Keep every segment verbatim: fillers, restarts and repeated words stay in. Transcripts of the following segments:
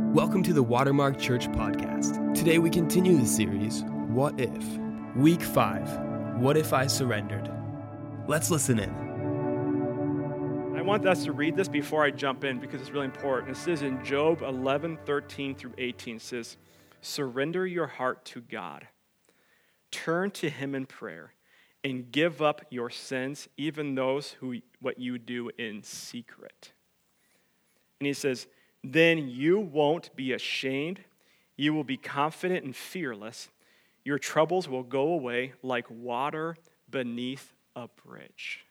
Welcome to the Watermark Church Podcast. Today we continue the series, What If? Week five, What If I Surrendered? Let's listen in. I want us to read this before I jump in because it's really important. It says in Job eleven, thirteen through eighteen, it says, surrender your heart to God. Turn to him in prayer and give up your sins, even those who what you do in secret. And he says, then you won't be ashamed. You will be confident and fearless. Your troubles will go away like water beneath a bridge.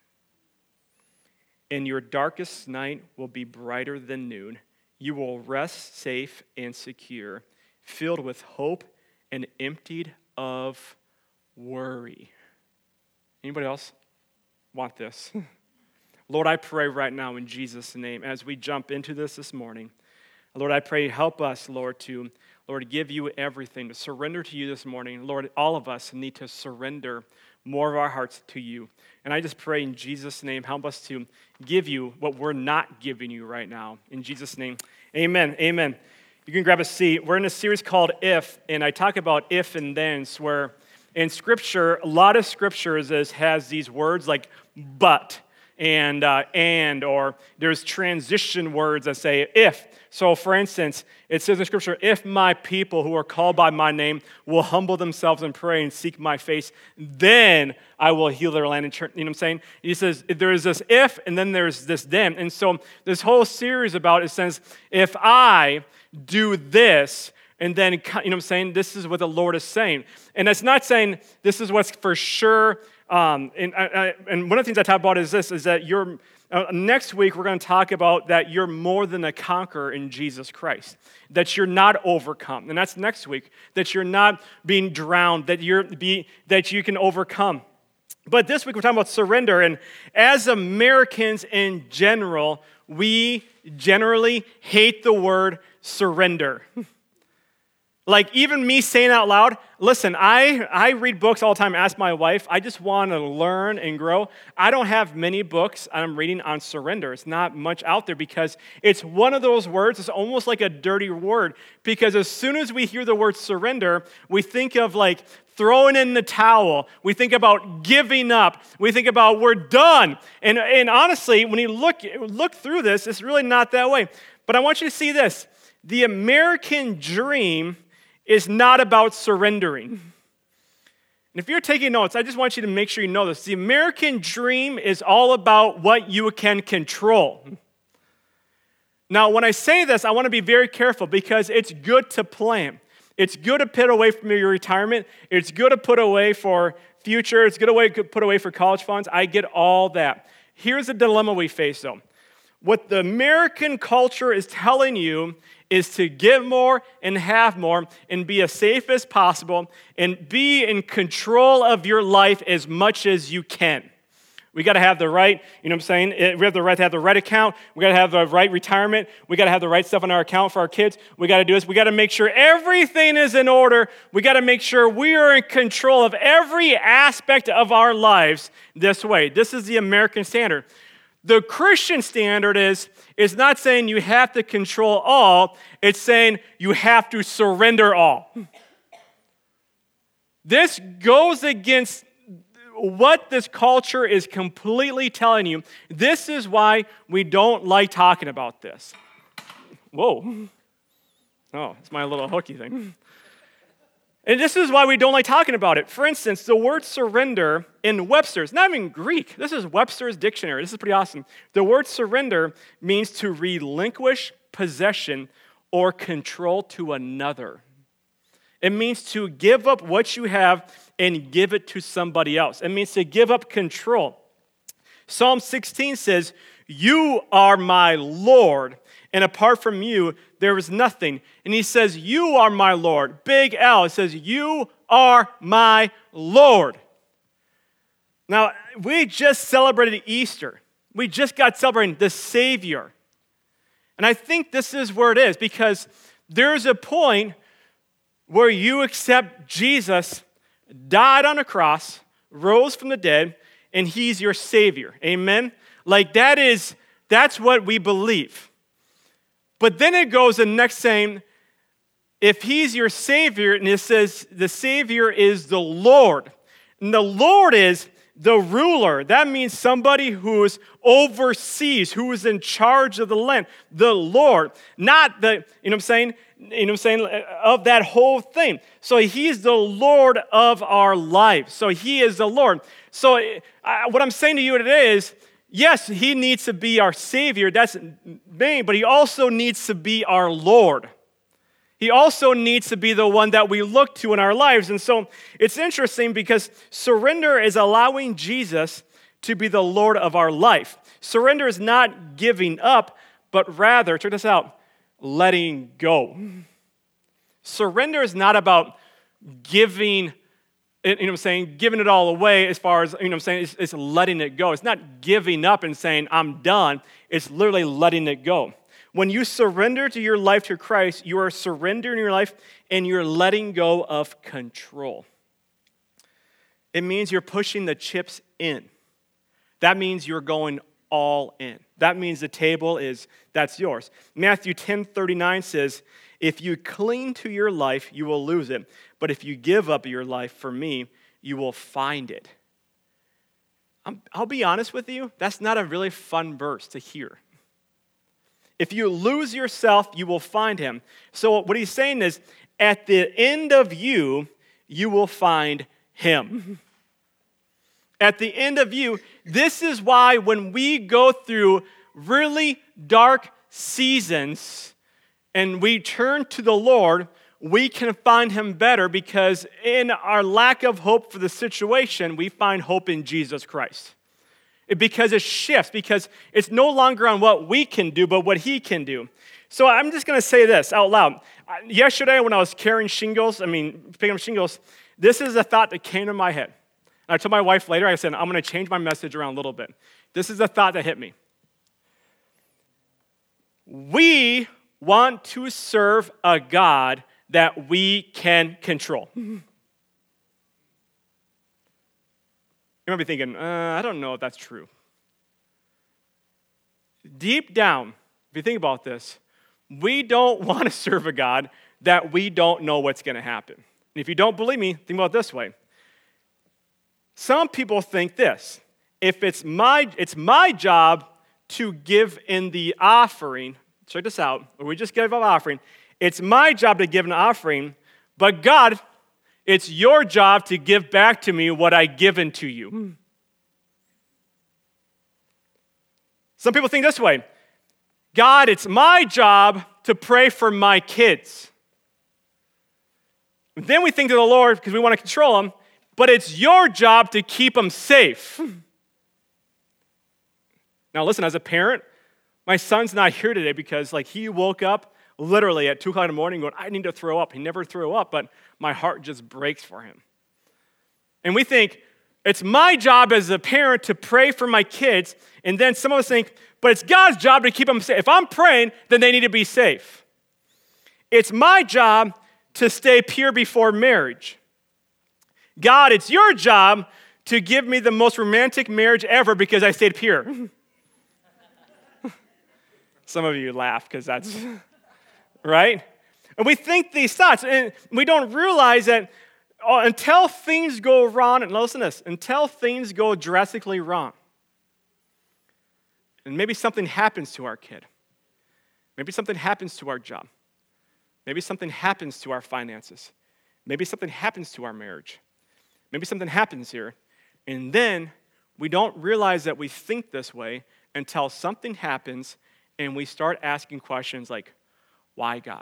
And your darkest night will be brighter than noon. You will rest safe and secure, filled with hope and emptied of worry. Anybody else want this? Lord, I pray right now in Jesus' name, as we jump into this this morning, Lord, I pray, help us, Lord, to, Lord, give you everything, to surrender to you this morning. Lord, all of us need to surrender more of our hearts to you. And I just pray in Jesus' name, help us to give you what we're not giving you right now. In Jesus' name, amen, amen. You can grab a seat. We're in a series called If, and I talk about if and thens, where in Scripture, a lot of Scriptures is, has these words like but, and uh, and, or there's transition words that say if. So, for instance, it says in Scripture, if my people who are called by my name will humble themselves and pray and seek my face, then I will heal their land. And turn, you know what I'm saying? He says there's this if, and then there's this then. And so this whole series about it says, if I do this, and then, you know what I'm saying? This is what the Lord is saying. And it's not saying this is what's for sure. Um, and, I, and one of the things I talk about is this, is that you're, uh, next week we're going to talk about that you're more than a conqueror in Jesus Christ, that you're not overcome. And that's next week, that you're not being drowned, that you're be that you can overcome. But this week we're talking about surrender, and as Americans in general, we generally hate the word surrender. Like, even me saying out loud, listen, I, I read books all the time, ask my wife, I just want to learn and grow. I don't have many books I'm reading on surrender. It's not much out there because it's one of those words, it's almost like a dirty word, because as soon as we hear the word surrender, we think of like throwing in the towel. We think about giving up. We think about we're done. And, and honestly, when you look, look through this, it's really not that way. But I want you to see this. The American dream is not about surrendering. And if you're taking notes, I just want you to make sure you know this. The American dream is all about what you can control. Now, when I say this, I want to be very careful because it's good to plan. It's good to put away from your retirement. It's good to put away for future. It's good to put away for college funds. I get all that. Here's the dilemma we face, though. What the American culture is telling you is to give more and have more and be as safe as possible and be in control of your life as much as you can. We got to have the right, you know what I'm saying? We have the right to have the right account. We got to have the right retirement. We got to have the right stuff on our account for our kids. We got to do this. We got to make sure everything is in order. We got to make sure we are in control of every aspect of our lives this way. This is the American standard. The Christian standard is, is not saying you have to control all, it's saying you have to surrender all. This goes against what this culture is completely telling you. This is why we don't like talking about this. Whoa. Oh, it's my little hooky thing. And this is why we don't like talking about it. For instance, the word surrender in Webster's, not even Greek, this is Webster's dictionary. This is pretty awesome. The word surrender means to relinquish possession or control to another. It means to give up what you have and give it to somebody else. It means to give up control. Psalm sixteen says, you are my Lord, and apart from you, there is nothing. And he says, you are my Lord. Big L, it says, you are my Lord. Now, we just celebrated Easter. We just got celebrating the Savior. And I think this is where it is, because there's a point where you accept Jesus died on a cross, rose from the dead, and he's your Savior. Amen? Like that is, that's what we believe. But then it goes the next saying, if he's your Savior, and it says the Savior is the Lord, and the Lord is the ruler. That means somebody who's oversees, who is in charge of the land. The Lord, not the, you know what I'm saying? You know what I'm saying? Of that whole thing. So he's the Lord of our life. So he is the Lord. So I, what I'm saying to you today is, yes, he needs to be our Savior. That's main, but he also needs to be our Lord. He also needs to be the one that we look to in our lives. And so it's interesting because surrender is allowing Jesus to be the Lord of our life. Surrender is not giving up, but rather, check this out, letting go. Surrender is not about giving, you know what I'm saying, giving it all away as far as, you know what I'm saying, it's, it's letting it go. It's not giving up and saying, I'm done. It's literally letting it go. When you surrender to your life to Christ, you are surrendering your life and you're letting go of control. It means you're pushing the chips in. That means you're going all in. That means the table is, that's yours. Matthew ten thirty-nine says, if you cling to your life, you will lose it. But if you give up your life for me, you will find it. I'm, I'll be honest with you, that's not a really fun verse to hear. If you lose yourself, you will find him. So what he's saying is, at the end of you, you will find him. At the end of you, this is why when we go through really dark seasons and we turn to the Lord, we can find him better because in our lack of hope for the situation, we find hope in Jesus Christ. Because it shifts, because it's no longer on what we can do, but what he can do. So I'm just going to say this out loud. Yesterday when I was carrying shingles, I mean, picking up shingles, this is a thought that came to my head. And I told my wife later, I said, I'm going to change my message around a little bit. This is a thought that hit me. We want to serve a God that we can control. You might be thinking, uh, I don't know if that's true. Deep down, if you think about this, we don't want to serve a God that we don't know what's going to happen. And if you don't believe me, think about it this way. Some people think this, if it's my, it's my job to give in the offering, check this out, or we just give an offering, it's my job to give an offering, but God, it's your job to give back to me what I've given to you. Some people think this way. God, it's my job to pray for my kids. Then we think to the Lord because we want to control them, but it's your job to keep them safe. Now listen, as a parent, my son's not here today because like he woke up literally at two o'clock in the morning going, I need to throw up. He never threw up, but my heart just breaks for him. And we think, it's my job as a parent to pray for my kids, and then some of us think, but it's God's job to keep them safe. If I'm praying, then they need to be safe. It's my job to stay pure before marriage. God, it's your job to give me the most romantic marriage ever because I stayed pure. Some of you laugh because that's... right? And we think these thoughts, and we don't realize that uh, until things go wrong, and listen to this, until things go drastically wrong, and maybe something happens to our kid, maybe something happens to our job, maybe something happens to our finances, maybe something happens to our marriage, maybe something happens here, and then we don't realize that we think this way until something happens and we start asking questions like, why, God?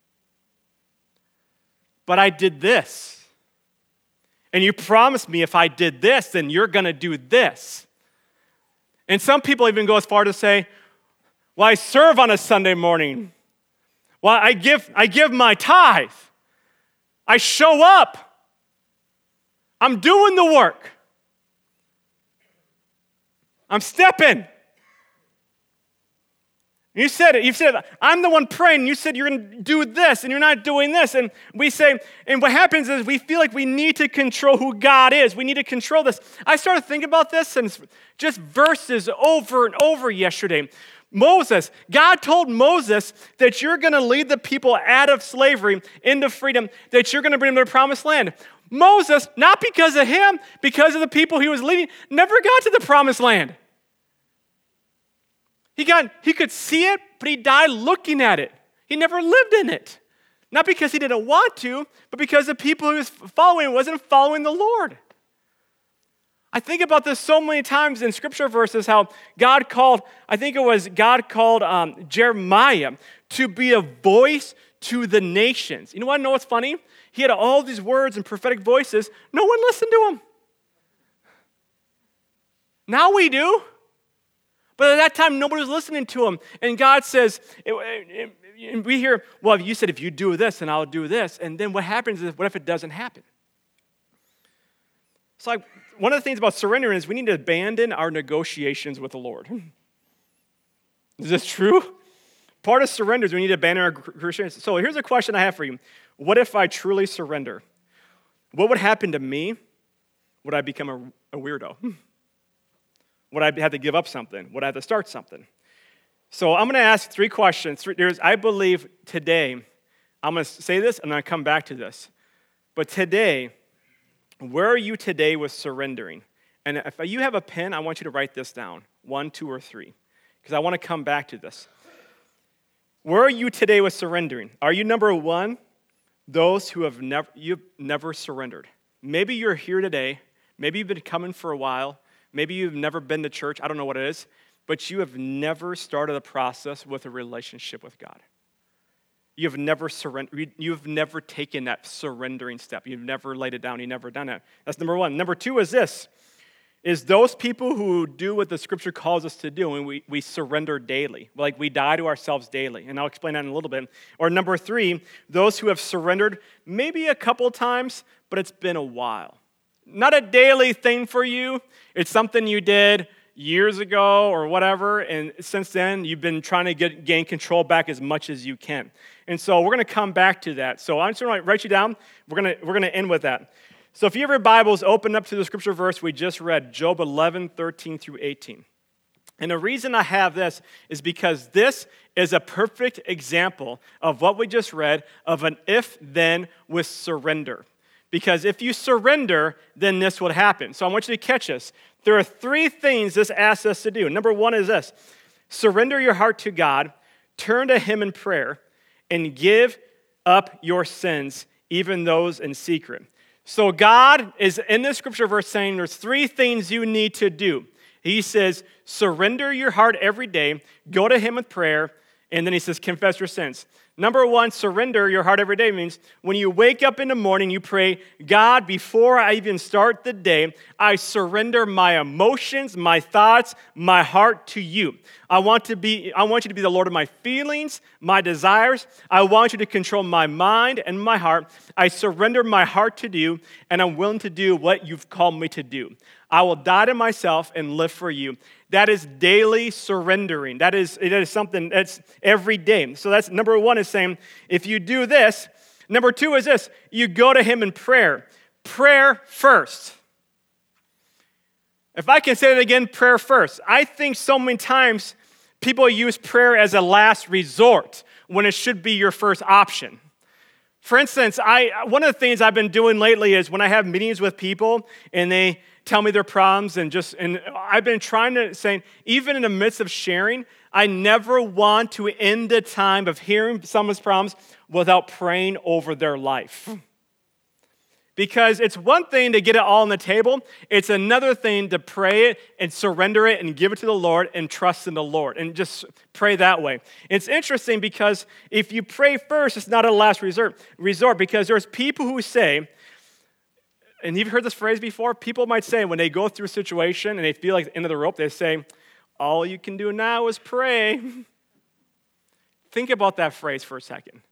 But I did this. And you promised me if I did this, then you're going to do this. And some people even go as far to say, well, I serve on a Sunday morning. Well, I give, I give my tithe. I show up. I'm doing the work. I'm stepping. You said it. You said, I'm the one praying. You said you're going to do this, and you're not doing this. And we say, and what happens is we feel like we need to control who God is. We need to control this. I started thinking about this, and just verses over and over yesterday. Moses, God told Moses that you're going to lead the people out of slavery into freedom, that you're going to bring them to the promised land. Moses, not because of him, because of the people he was leading, never got to the promised land. He got, he could see it, but he died looking at it. He never lived in it. Not because he didn't want to, but because the people he was following wasn't following the Lord. I think about this so many times in scripture verses, how God called, I think it was God called um, Jeremiah to be a voice to the nations. You know what? I know what's funny? He had all these words and prophetic voices. No one listened to him. Now we do. But at that time, nobody was listening to him. And God says, it, it, it, we hear, well, you said if you do this, and I'll do this. And then what happens is, what if it doesn't happen? It's like, one of the things about surrendering is we need to abandon our negotiations with the Lord. Is this true? Part of surrender is we need to abandon our negotiations. So here's a question I have for you. What if I truly surrender? What would happen to me? Would I become a, a weirdo? Would I have to give up something? Would I have to start something? So I'm going to ask three questions. There's, I believe today, I'm going to say this and I'm going to come back to this. But today, where are you today with surrendering? And if you have a pen, I want you to write this down, one, two, or three, because I want to come back to this. Where are you today with surrendering? Are you number one, those who have never you've never surrendered? Maybe you're here today. Maybe you've been coming for a while. Maybe you've never been to church. I don't know what it is, but you have never started a process with a relationship with God. You've never surrendered. You've never taken that surrendering step. You've never laid it down. You've never done it. That's number one. Number two is this, is those people who do what the scripture calls us to do, and we, we surrender daily. Like we die to ourselves daily. And I'll explain that in a little bit. Or number three, those who have surrendered maybe a couple times, but it's been a while. Not a daily thing for you. It's something you did years ago or whatever, and since then, you've been trying to get gain control back as much as you can. And so we're going to come back to that. So I'm just going to write you down. We're going to we're going to end with that. So if you have your Bibles, open up to the scripture verse we just read, Job eleven, thirteen through eighteen. And the reason I have this is because this is a perfect example of what we just read of an if-then with surrender. Because if you surrender, then this would happen. So I want you to catch this. There are three things this asks us to do. Number one is this. Surrender your heart to God, turn to him in prayer, and give up your sins, even those in secret. So God is in this scripture verse saying there's three things you need to do. He says, surrender your heart every day, go to him with prayer, and then he says, confess your sins. Number one, surrender your heart every day means when you wake up in the morning, you pray, God, before I even start the day, I surrender my emotions, my thoughts, my heart to you. I want to be, I want you to be the Lord of my feelings, my desires. I want you to control my mind and my heart. I surrender my heart to you, and I'm willing to do what you've called me to do. I will die to myself and live for you. That is daily surrendering. That is, it is something that's every day. So that's number one is saying, if you do this. Number two is this, you go to him in prayer. Prayer first. If I can say it again, prayer first. I think so many times people use prayer as a last resort when it should be your first option. For instance, I one of the things I've been doing lately is when I have meetings with people and they tell me their problems and just, and I've been trying to say, even in the midst of sharing, I never want to end the time of hearing someone's problems without praying over their life. Because it's one thing to get it all on the table. It's another thing to pray it and surrender it and give it to the Lord and trust in the Lord and just pray that way. It's interesting because if you pray first, it's not a last resort, resort because there's people who say, and you've heard this phrase before, people might say when they go through a situation and they feel like the end of the rope, they say, all you can do now is pray. Think about that phrase for a second.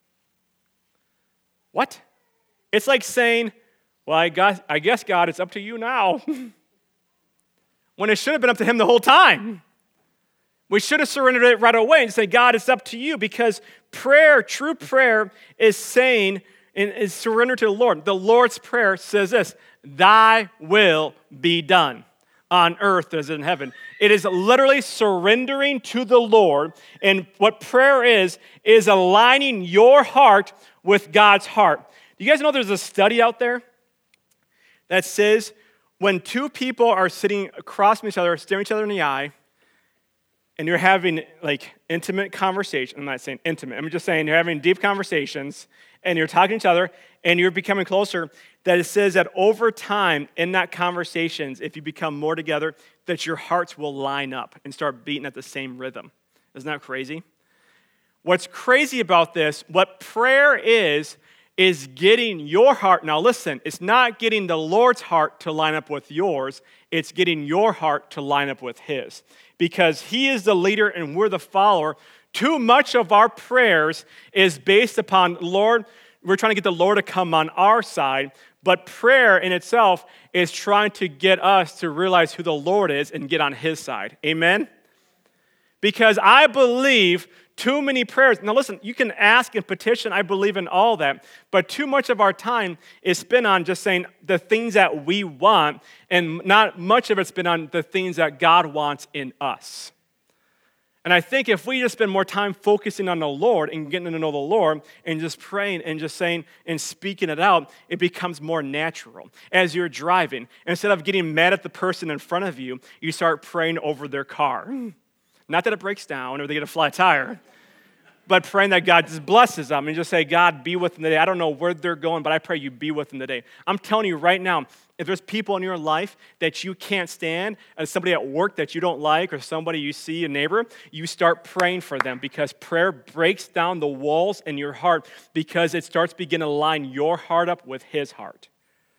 What? It's like saying, well, I guess, I guess, God, it's up to you now. When it should have been up to him the whole time. We should have surrendered it right away and say, God, it's up to you, because prayer, true prayer, is saying, and is surrender to the Lord. The Lord's Prayer says this, thy will be done. on earth as in heaven. It is literally surrendering to the Lord. And what prayer is, is aligning your heart with God's heart. Do you guys know there's a study out there that says when two people are sitting across from each other, staring each other in the eye, and you're having like intimate conversation, I'm not saying intimate, I'm just saying you're having deep conversations, and you're talking to each other, and you're becoming closer, that it says that over time in that conversations, if you become more together, that your hearts will line up and start beating at the same rhythm. Isn't that crazy? What's crazy about this, what prayer is, is getting your heart, now listen, it's not getting the Lord's heart to line up with yours, it's getting your heart to line up with His. Because He is the leader and we're the follower. Too much of our prayers is based upon, Lord, we're trying to get the Lord to come on our side, but prayer in itself is trying to get us to realize who the Lord is and get on His side. Amen? Because I believe too many prayers, now listen, you can ask and petition, I believe in all that, but too much of our time is spent on just saying the things that we want, and not much of it's been on the things that God wants in us. And I think if we just spend more time focusing on the Lord and getting to know the Lord and just praying and just saying and speaking it out, it becomes more natural. As you're driving, instead of getting mad at the person in front of you, you start praying over their car. Not that it breaks down or they get a flat tire, but praying that God just blesses them and just say, God, be with them today. I don't know where they're going, but I pray you be with them today. I'm telling you right now, if there's people in your life that you can't stand, and somebody at work that you don't like, or somebody you see, a neighbor, you start praying for them, because prayer breaks down the walls in your heart, because it starts beginning to line your heart up with His heart.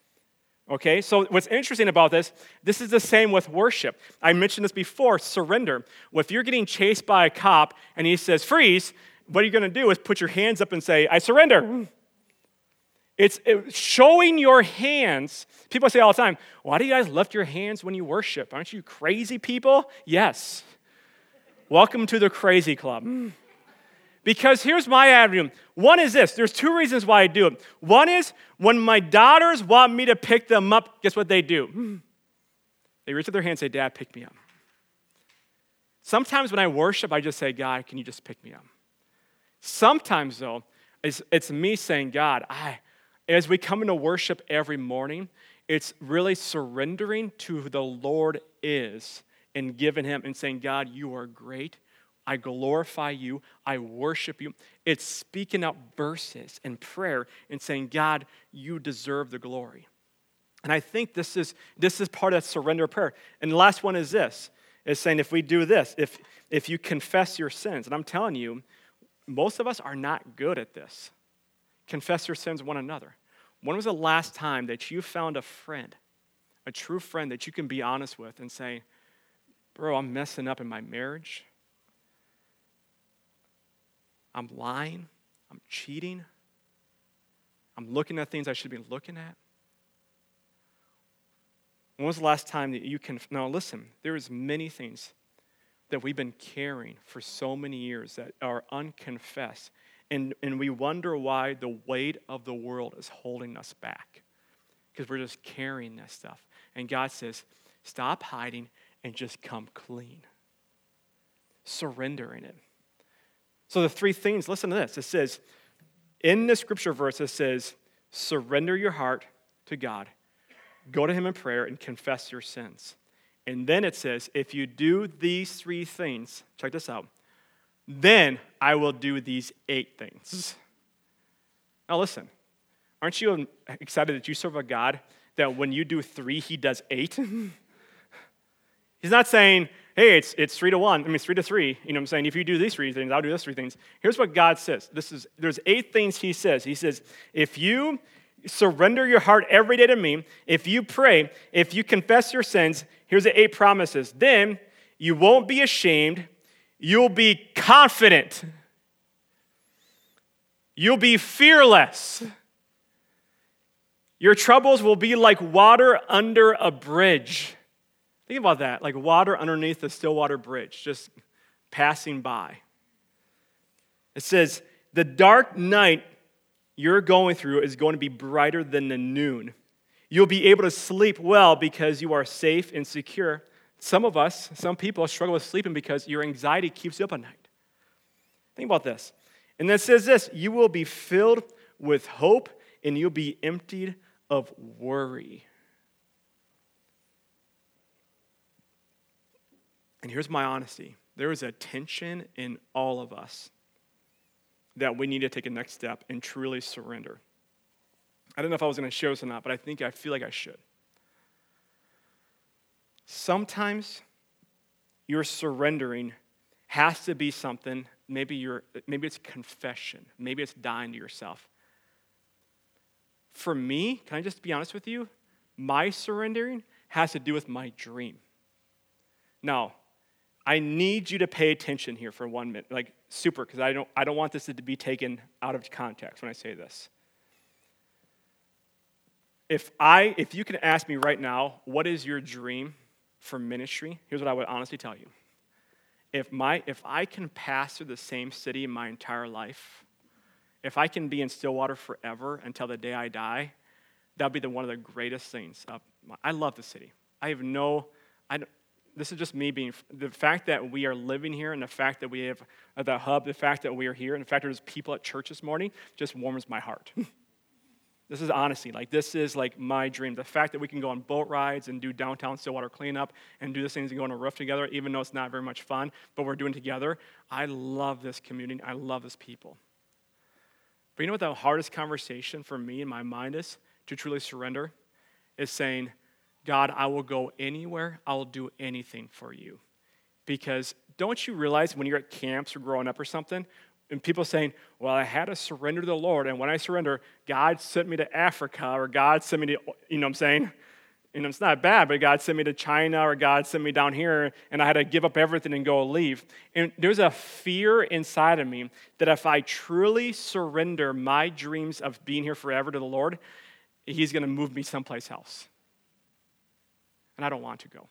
Okay, so what's interesting about this, this is the same with worship. I mentioned this before, surrender. Well, if you're getting chased by a cop and he says, freeze, what you're going to do is put your hands up and say, I surrender. It's it, showing your hands. People say all the time, why do you guys lift your hands when you worship? Aren't you crazy people? Yes. Welcome to the crazy club. Because here's my attitude. One is this. There's two reasons why I do it. One is when my daughters want me to pick them up, guess what they do? They reach out their hand and say, Dad, pick me up. Sometimes when I worship, I just say, God, can you just pick me up? Sometimes, though, it's, it's me saying, God, I, as we come into worship every morning, it's really surrendering to who the Lord is and giving Him and saying, God, you are great. I glorify you. I worship you. It's speaking out verses and prayer and saying, God, you deserve the glory. And I think this is this is part of surrender prayer. And the last one is this, is saying if we do this, if if you confess your sins, and I'm telling you, most of us are not good at this. Confess your sins one another. When was the last time that you found a friend, a true friend that you can be honest with and say, bro, I'm messing up in my marriage. I'm lying. I'm cheating. I'm looking at things I should be looking at. When was the last time that you can, now listen, there's many things that we've been carrying for so many years that are unconfessed. And, and we wonder why the weight of the world is holding us back. Because we're just carrying that stuff. And God says, stop hiding and just come clean. Surrendering it. So the three things, listen to this. It says, in the scripture verse, it says, surrender your heart to God. Go to Him in prayer and confess your sins. And then it says, if you do these three things, check this out, then I will do these eight things. Now listen, aren't you excited that you serve a God that when you do three, He does eight? He's not saying, hey, it's it's three to one. I mean, it's three to three. You know what I'm saying? If you do these three things, I'll do these three things. Here's what God says. This is there's eight things He says. He says, if you surrender your heart every day to me, if you pray, if you confess your sins, here's the eight promises. Then you won't be ashamed. You'll be confident. You'll be fearless. Your troubles will be like water under a bridge. Think about that, like water underneath the Stillwater Bridge, just passing by. It says, the dark night you're going through is going to be brighter than the noon. You'll be able to sleep well because you are safe and secure. Some of us, some people struggle with sleeping because your anxiety keeps you up at night. Think about this. And then it says this, you will be filled with hope and you'll be emptied of worry. And here's my honesty. There is a tension in all of us that we need to take a next step and truly surrender. I don't know if I was going to share this or not, but I think I feel like I should. Sometimes your surrendering has to be something, maybe you're, maybe it's confession, maybe it's dying to yourself. For me, can I just be honest with you? My surrendering has to do with my dream. Now, I need you to pay attention here for one minute, like super, because I don't, I don't want this to be taken out of context when I say this. If I, if you can ask me right now, what is your dream for ministry? Here's what I would honestly tell you. If my, if I can pass through the same city my entire life, if I can be in Stillwater forever until the day I die, that'd be the, one of the greatest things. Uh, I love the city. I have no, I don't, this is just me being, the fact that we are living here and the fact that we have the hub, the fact that we are here, and the fact that there's people at church this morning just warms my heart. This is honesty. Like, this is like my dream. The fact that we can go on boat rides and do downtown Stillwater cleanup and do these things and go on a roof together, even though it's not very much fun, but we're doing it together. I love this community. I love this people. But you know what the hardest conversation for me in my mind is to truly surrender? Is saying, God, I will go anywhere. I will do anything for you. Because don't you realize when you're at camps or growing up or something, and people saying, well, I had to surrender to the Lord, and when I surrender, God sent me to Africa, or God sent me to, you know what I'm saying? You know, it's not bad, but God sent me to China, or God sent me down here, and I had to give up everything and go leave. And there's a fear inside of me that if I truly surrender my dreams of being here forever to the Lord, He's going to move me someplace else. And I don't want to go.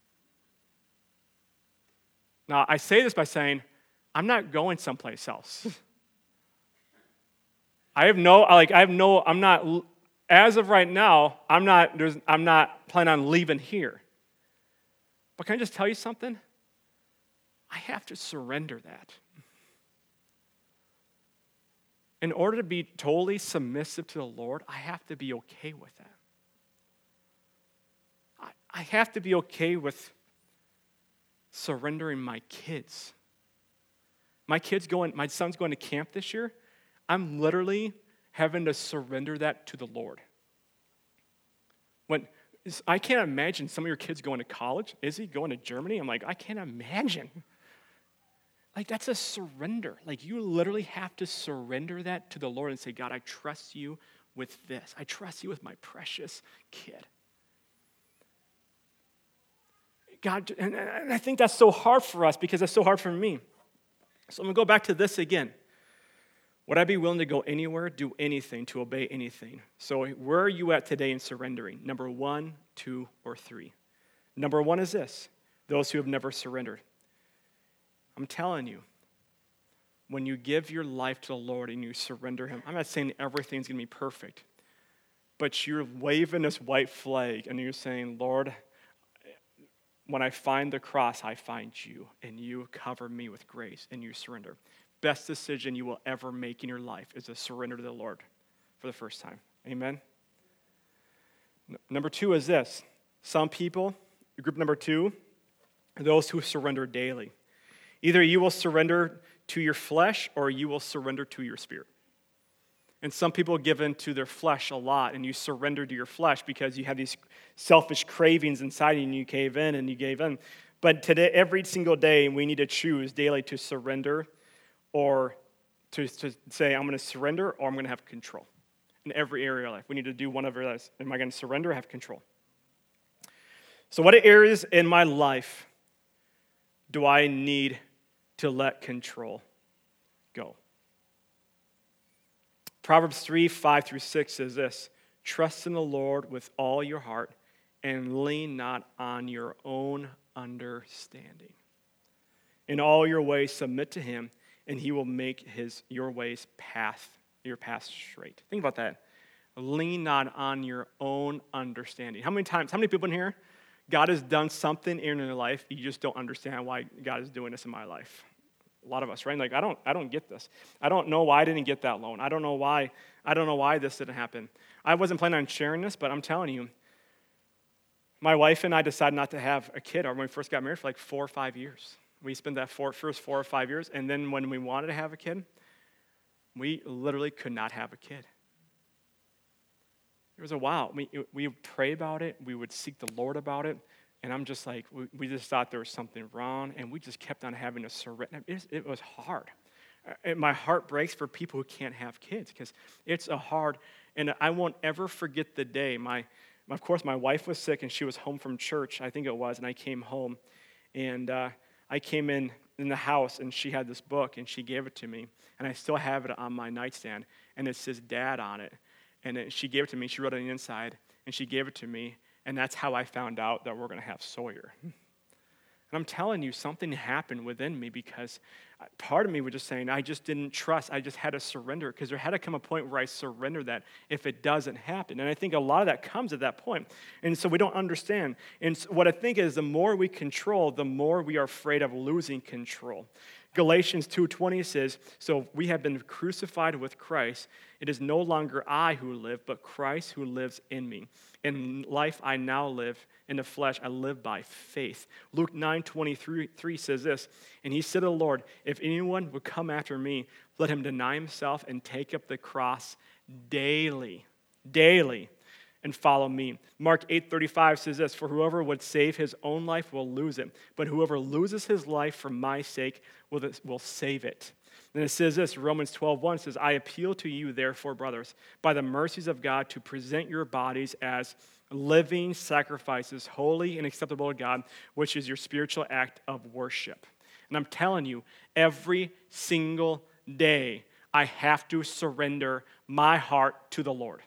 Now, I say this by saying, I'm not going someplace else. I have no, like, I have no, I'm not, as of right now, I'm not, there's, I'm not planning on leaving here. But can I just tell you something? I have to surrender that. In order to be totally submissive to the Lord, I have to be okay with that. I, I have to be okay with surrendering my kids. My kid's going, my son's going to camp this year. I'm literally having to surrender that to the Lord. When I can't imagine some of your kids going to college. Is he going to Germany? I'm like, I can't imagine. Like, that's a surrender. Like, you literally have to surrender that to the Lord and say, God, I trust you with this. I trust you with my precious kid. God, and I think that's so hard for us because that's so hard for me. So I'm going to go back to this again. Would I be willing to go anywhere, do anything, to obey anything? So where are you at today in surrendering? Number one, two, or three? Number one is this, those who have never surrendered. I'm telling you, when you give your life to the Lord and you surrender Him, I'm not saying everything's going to be perfect, but you're waving this white flag and you're saying, Lord, when I find the cross, I find you, and you cover me with grace, and you surrender. Best decision you will ever make in your life is to surrender to the Lord for the first time. Amen? N- number two is this. Some people, group number two, are those who surrender daily. Either you will surrender to your flesh or you will surrender to your spirit. And some people give in to their flesh a lot, and you surrender to your flesh because you have these selfish cravings inside you, and you cave in, and you gave in. But today, every single day, we need to choose daily to surrender or to, to say, I'm going to surrender or I'm going to have control. In every area of life, we need to do one of those. Am I going to surrender or have control? So what areas in my life do I need to let control go? Proverbs three, five through six says this, trust in the Lord with all your heart and lean not on your own understanding. In all your ways submit to Him, and He will make his your ways path, your path straight. Think about that. lean not on your own understanding. How many times, how many people in here, God has done something in your life, you just don't understand why God is doing this in my life? A lot of us, right? Like, I don't, I don't get this. I don't know why I didn't get that loan. I don't know why, I don't know why this didn't happen. I wasn't planning on sharing this, but I'm telling you, my wife and I decided not to have a kid when we first got married for like four or five years. We spent that four, first four or five years, and then when we wanted to have a kid, we literally could not have a kid. It was a while. We, we would pray about it. We would seek the Lord about it. And I'm just like, we, we just thought there was something wrong, and we just kept on having to surrender. It, it was hard. And my heart breaks for people who can't have kids because it's a hard, and I won't ever forget the day. My, of course, my wife was sick, and she was home from church, I think it was, and I came home. And uh, I came in in the house, and she had this book, and she gave it to me. And I still have it on my nightstand, and it says Dad on it. And it, she gave it to me. She wrote it on the inside, and she gave it to me. And that's how I found out that we're going to have Sawyer. And I'm telling you, something happened within me because part of me was just saying, I just didn't trust. I just had to surrender because there had to come a point where I surrender that if it doesn't happen. And I think a lot of that comes at that point. And so we don't understand. And so what I think is the more we control, the more we are afraid of losing control. Galatians two twenty says, so we have been crucified with Christ. It is no longer I who live, but Christ who lives in me. In life I now live, in the flesh I live by faith. Luke nine twenty-three says this, and he said to the Lord, if anyone would come after me, let him deny himself and take up the cross daily, daily, and follow me. Mark eight thirty-five says this, for whoever would save his own life will lose it, but whoever loses his life for my sake will, will save it. Then it says this, Romans twelve one says, I appeal to you, therefore, brothers, by the mercies of God, to present your bodies as living sacrifices, holy and acceptable to God, which is your spiritual act of worship. And I'm telling you, every single day, I have to surrender my heart to the Lord.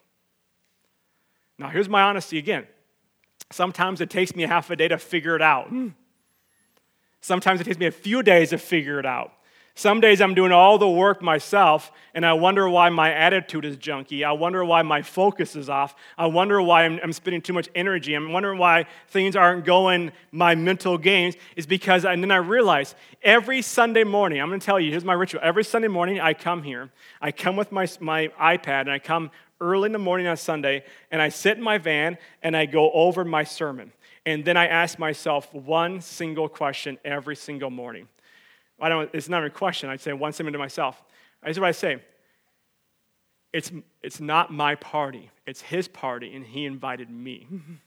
Now, here's my honesty again. Sometimes it takes me half a day to figure it out. Sometimes it takes me a few days to figure it out. Some days I'm doing all the work myself, and I wonder why my attitude is junky. I wonder why my focus is off. I wonder why I'm, I'm spending too much energy. I'm wondering why things aren't going my mental games. It's because, and then I realize every Sunday morning, I'm going to tell you, here's my ritual. Every Sunday morning I come here. I come with my, my iPad, and I come early in the morning on Sunday, and I sit in my van, and I go over my sermon. And then I ask myself one single question every single morning. I don't, it's not even a question. I say one statement to myself. This is what I say. It's, it's not my party. It's his party, and he invited me.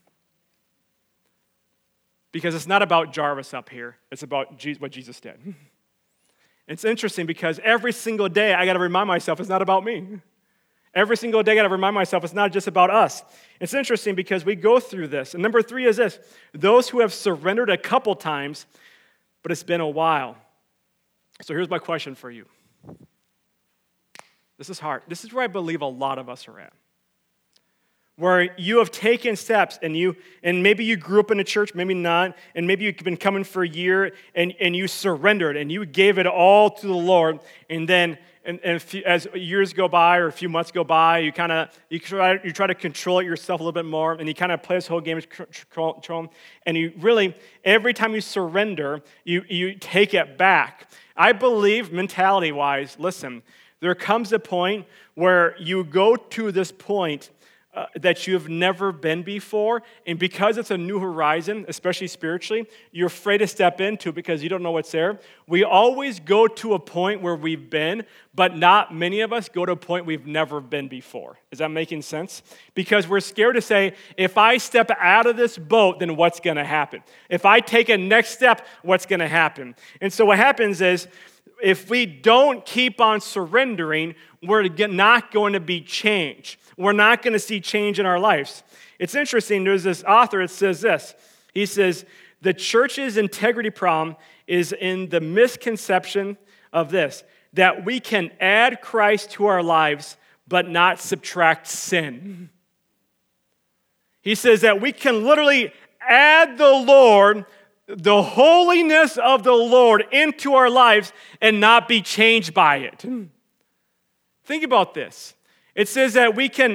Because it's not about Jarvis up here. It's about Jesus, what Jesus did. It's interesting because every single day I got to remind myself it's not about me. Every single day I got to remind myself it's not just about us. It's interesting because we go through this. And number three is this. Those who have surrendered a couple times, but it's been a while. So here's my question for you. This is hard. This is where I believe a lot of us are at. Where you have taken steps and you, and maybe you grew up in a church, maybe not, and maybe you've been coming for a year and, and you surrendered and you gave it all to the Lord, and then and, and few, as years go by or a few months go by, you kind of you try you try to control it yourself a little bit more, and you kind of play this whole game of control, and you really every time you surrender, you you take it back. I believe mentality-wise, listen, there comes a point where you go to this point Uh, that you have never been before, and because it's a new horizon, especially spiritually, you're afraid to step into it because you don't know what's there. We always go to a point where we've been, but not many of us go to a point we've never been before. Is that making sense? Because we're scared to say, if I step out of this boat, then what's going to happen? If I take a next step, what's going to happen? And so what happens is, if we don't keep on surrendering, we're not going to be changed. We're not going to see change in our lives. It's interesting, there's this author that says this. He says, the church's integrity problem is in the misconception of this, that we can add Christ to our lives, but not subtract sin. He says that we can literally add the Lord, the holiness of the Lord into our lives and not be changed by it. Think about this. It says that we can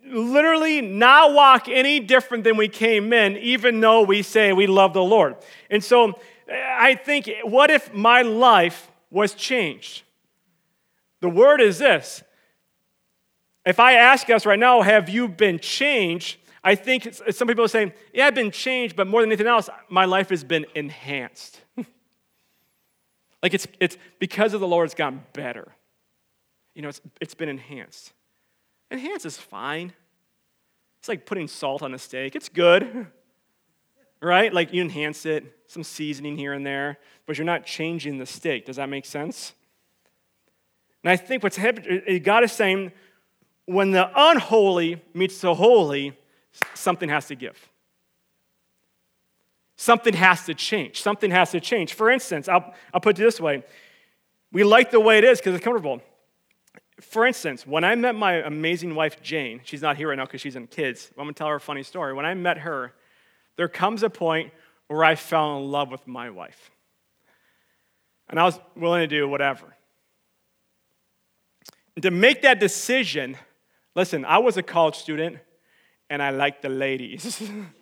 literally not walk any different than we came in, even though we say we love the Lord. And so I think, what if my life was changed? The word is this. If I ask us right now, have you been changed? I think some people are saying, yeah, I've been changed, but more than anything else, my life has been enhanced. Like it's it's because of the Lord, it's gotten better. You know, it's it's been enhanced. Enhanced is fine. It's like putting salt on a steak. It's good, right? Like you enhance it, some seasoning here and there, but you're not changing the steak. Does that make sense? And I think what's happening, God is saying, when the unholy meets the holy, something has to give. Something has to change. Something has to change. For instance, I'll, I'll put it this way. We like the way it is because it's comfortable. For instance, when I met my amazing wife, Jane, she's not here right now because she's in kids. I'm going to tell her a funny story. When I met her, there comes a point where I fell in love with my wife. And I was willing to do whatever. And to make that decision, listen, I was a college student, and I liked the ladies.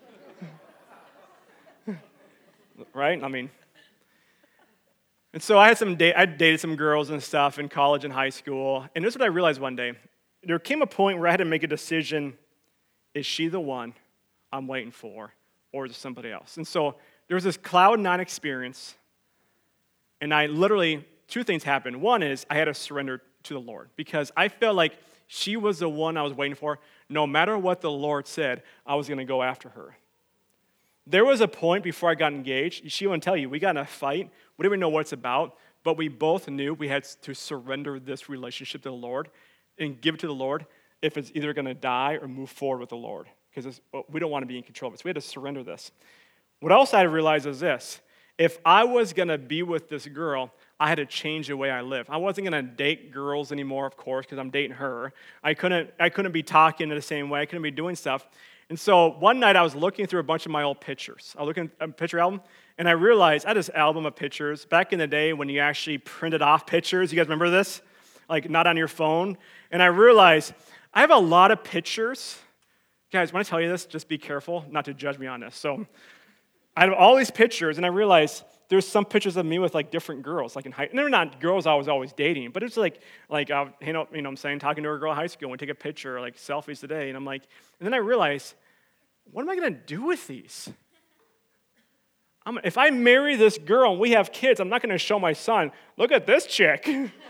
Right? I mean, and so I had some date, I dated some girls and stuff in college and high school, and this is what I realized one day. There came a point where I had to make a decision, is she the one I'm waiting for, or is it somebody else? And so there was this cloud nine experience, and I literally, two things happened. One is I had to surrender to the Lord, because I felt like she was the one I was waiting for. No matter what the Lord said, I was going to go after her. There was a point before I got engaged, she wouldn't tell you, we got in a fight. We didn't even know what it's about, but we both knew we had to surrender this relationship to the Lord and give it to the Lord if it's either going to die or move forward with the Lord, because we don't want to be in control of it. So we had to surrender this. What else I had to realize is this. If I was going to be with this girl, I had to change the way I live. I wasn't going to date girls anymore, of course, because I'm dating her. I couldn't, I couldn't be talking in the same way. I couldn't be doing stuff. And so one night I was looking through a bunch of my old pictures. I was looking at a picture album, and I realized I had this album of pictures back in the day when you actually printed off pictures. You guys remember this? Like not on your phone. And I realized I have a lot of pictures. Guys, when I tell you this, just be careful not to judge me on this. So I have all these pictures, and I realized there's some pictures of me with like different girls, like in high. And they're not girls I was always dating, but it's like like uh, you know, you know, what I'm saying, talking to a girl in high school, and we take a picture, like selfies today, and I'm like, and then I realized, what am I gonna do with these? I'm, if I marry this girl and we have kids, I'm not gonna show my son, look at this chick,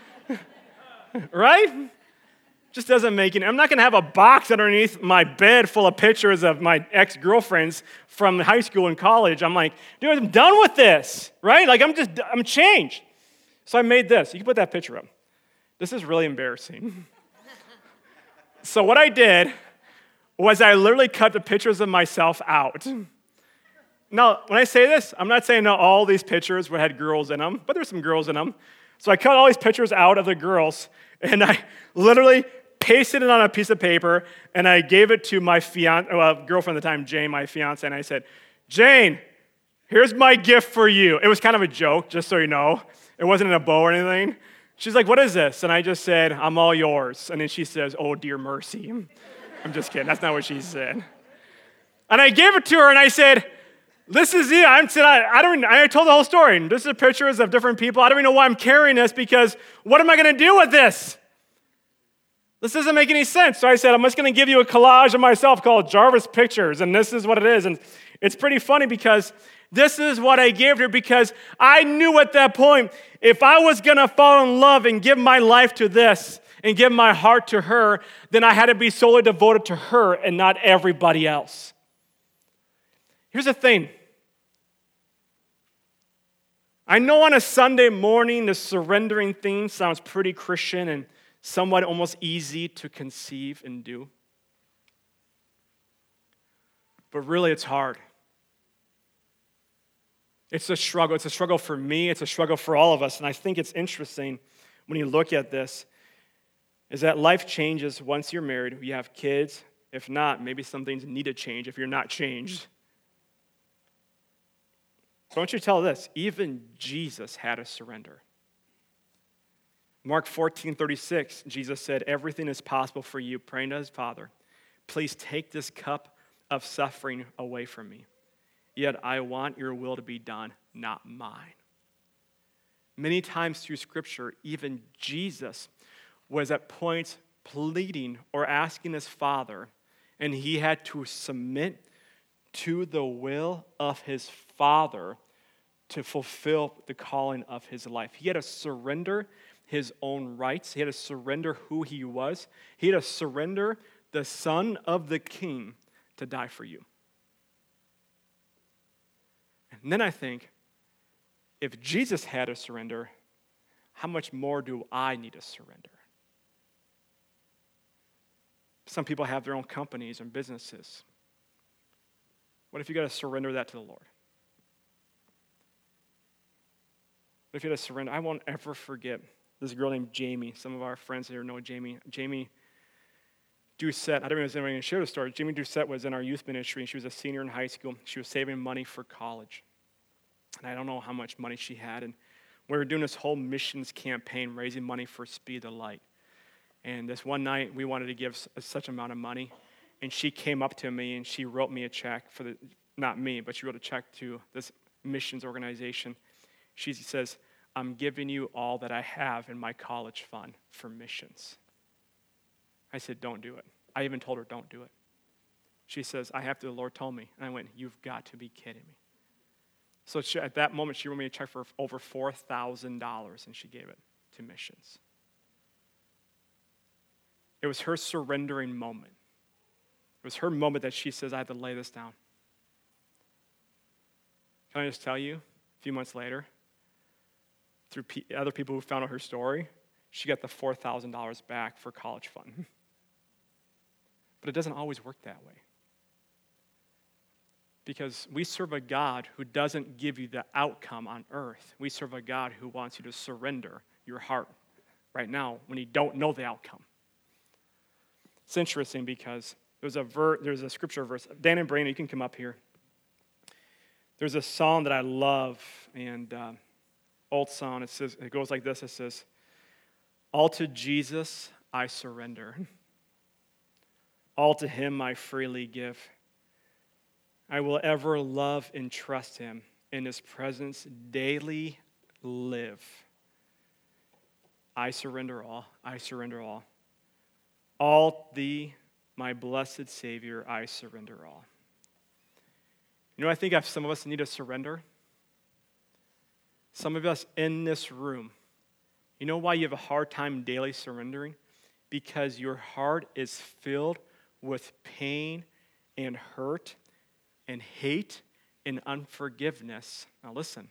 right? Just doesn't make it. I'm not going to have a box underneath my bed full of pictures of my ex-girlfriends from high school and college. I'm like, dude, I'm done with this, right? Like, I'm just, I'm changed. So I made this. You can put that picture up. This is really embarrassing. So what I did was I literally cut the pictures of myself out. Now, when I say this, I'm not saying that all these pictures had girls in them, but there's some girls in them. So I cut all these pictures out of the girls, and I literally pasted it on a piece of paper, and I gave it to my fiance, well, girlfriend at the time, Jane, my fiance, and I said, Jane, here's my gift for you. It was kind of a joke, just so you know. It wasn't in a bow or anything. She's like, what is this? And I just said, I'm all yours. And then she says, oh, dear mercy. I'm just kidding. That's not what she said. And I gave it to her, and I said, this is it. I'm, I, don't, I told the whole story. And this is pictures of different people. I don't even know why I'm carrying this, because what am I going to do with this? This doesn't make any sense. So I said, I'm just going to give you a collage of myself called Jarvis Pictures, and this is what it is. And it's pretty funny because this is what I gave her, because I knew at that point, if I was going to fall in love and give my life to this and give my heart to her, then I had to be solely devoted to her and not everybody else. Here's the thing. I know on a Sunday morning, the surrendering thing sounds pretty Christian and somewhat almost easy to conceive and do. But really, it's hard. It's a struggle. It's a struggle for me. It's a struggle for all of us. And I think it's interesting when you look at this, is that life changes once you're married, you have kids. If not, maybe some things need to change if you're not changed. But I want you to tell this, even Jesus had to surrender. Mark fourteen thirty-six, Jesus said, everything is possible for you, praying to his Father. please take this cup of suffering away from me. Yet I want your will to be done, not mine. Many times through Scripture, even Jesus was at points pleading or asking his Father, and he had to submit to the will of his Father to fulfill the calling of his life. He had to surrender his own rights. He had to surrender who he was. He had to surrender the Son of the King to die for you. And then I think, if Jesus had to surrender, how much more do I need to surrender? Some people have their own companies and businesses. What if you got to surrender that to the Lord? What if you got to surrender? I won't ever forget this girl named Jamie. Some of our friends here know Jamie. Jamie Doucette, I don't know if anybody can share the story. Jamie Doucette was in our youth ministry, and she was a senior in high school. She was saving money for college. And I don't know how much money she had. And we were doing this whole missions campaign, raising money for Speed the Light. And this one night, we wanted to give such amount of money. And she came up to me, and she wrote me a check for the, not me, but she wrote a check to this missions organization. She says, I'm giving you all that I have in my college fund for missions. I said, don't do it. I even told her, don't do it. She says, I have to, the Lord told me. And I went, you've got to be kidding me. So she, at that moment, she wrote me a check for over four thousand dollars, and she gave it to missions. It was her surrendering moment. It was her moment that she says, I have to lay this down. Can I just tell you, a few months later, through pe- other people who found out her story, she got the four thousand dollars back for college fund. But it doesn't always work that way. Because we serve a God who doesn't give you the outcome on earth. We serve a God who wants you to surrender your heart right now when you don't know the outcome. It's interesting because there's a ver- there's a scripture verse. Dan and Brandon, you can come up here. There's a song that I love, and uh, old song. It says it goes like this. It says, "All to Jesus I surrender. All to him I freely give. I will ever love and trust him. In his presence daily live. I surrender all. I surrender all. All thee, my blessed Savior, I surrender all." You know, I think if some of us need to surrender. Some of us in this room, you know why you have a hard time daily surrendering? Because your heart is filled with pain and hurt and hate and unforgiveness. Now listen.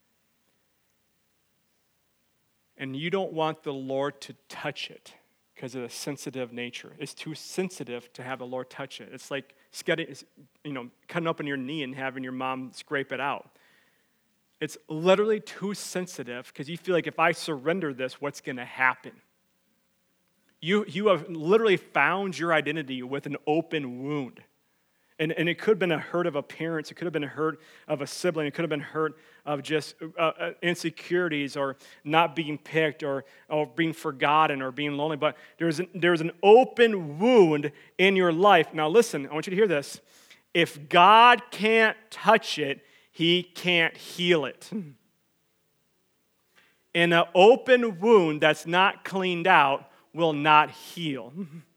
And you don't want the Lord to touch it because of the sensitive nature. It's too sensitive to have the Lord touch it. It's like getting, you know, cutting open your knee and having your mom scrape it out. It's literally too sensitive because you feel like if I surrender this, what's going to happen? You, you have literally found your identity with an open wound. And, and it could have been a hurt of a parent. It could have been a hurt of a sibling. It could have been hurt of just uh, insecurities or not being picked or, or being forgotten or being lonely. But there's an, there's an open wound in your life. Now listen, I want you to hear this. If God can't touch it, he can't heal it. And an open wound that's not cleaned out will not heal.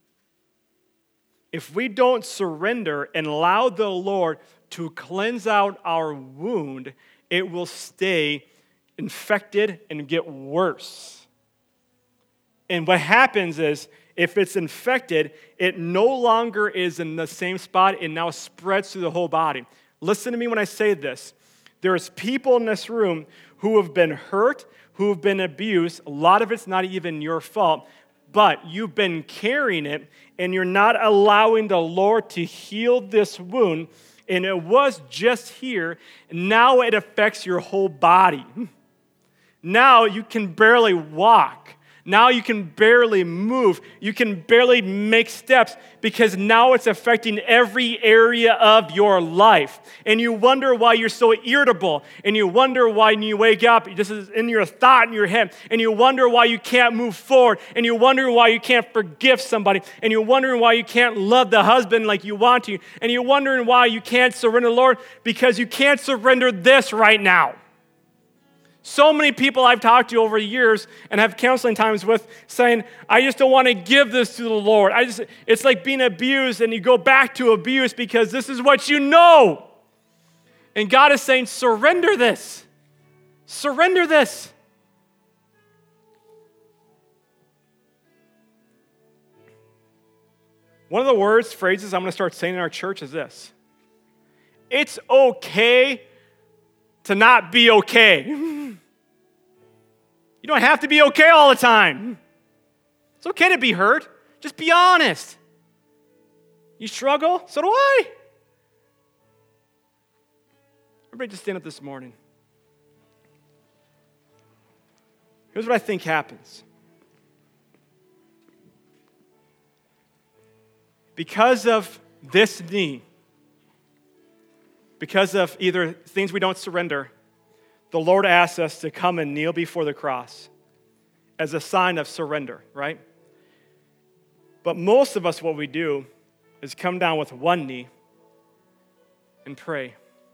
If we don't surrender and allow the Lord to cleanse out our wound, it will stay infected and get worse. And what happens is, if it's infected, it no longer is in the same spot. It now spreads through the whole body. Listen to me when I say this. There's people in this room who have been hurt, who have been abused. A lot of it's not even your fault. But you've been carrying it, and you're not allowing the Lord to heal this wound, and it was just here, and now it affects your whole body. Now you can barely walk. Now you can barely move. You can barely make steps because now it's affecting every area of your life. And you wonder why you're so irritable. And you wonder why when you wake up, this is in your thought in your head. And you wonder why you can't move forward. And you wonder why you can't forgive somebody. And you're wondering why you can't love the husband like you want to. And you're wondering why you can't surrender to the Lord because you can't surrender this right now. So many people I've talked to over the years and have counseling times with saying, I just don't want to give this to the Lord. I just, it's like being abused and you go back to abuse because this is what you know. And God is saying, surrender this. Surrender this. One of the words, phrases I'm going to start saying in our church is this. It's okay to not be okay. You don't have to be okay all the time. It's okay to be hurt. Just be honest. You struggle? So do I. Everybody just stand up this morning. Here's what I think happens. Because of this need, because of either things we don't surrender, the Lord asks us to come and kneel before the cross as a sign of surrender, right? But most of us, what we do is come down with one knee and pray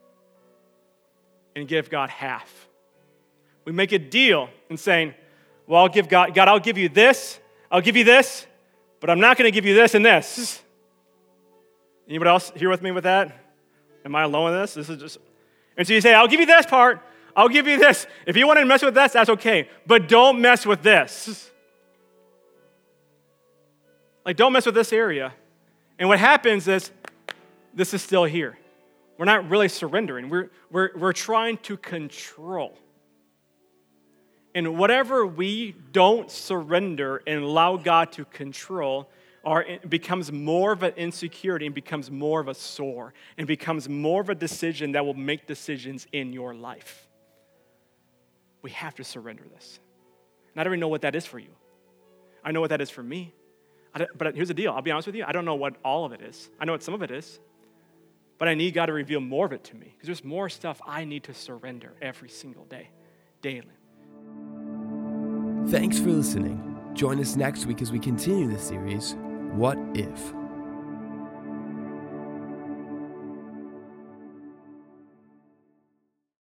and give God half. We make a deal in saying, well, I'll give God, God, I'll give you this, I'll give you this, but I'm not going to give you this and this. Anybody else here with me with that? Am I alone in this? This is just, and so you say, I'll give you this part. I'll give you this. If you want to mess with this, that's okay. But don't mess with this. Like, don't mess with this area. And what happens is, this is still here. We're not really surrendering. We're, we're, we're trying to control. And whatever we don't surrender and allow God to control, Or it becomes more of an insecurity and becomes more of a sore and becomes more of a decision that will make decisions in your life. We have to surrender this. And I don't even know what that is for you. I know what that is for me. But here's the deal. I'll be honest with you. I don't know what all of it is. I know what some of it is. But I need God to reveal more of it to me because there's more stuff I need to surrender every single day, daily. Thanks for listening. Join us next week as we continue the series, What If?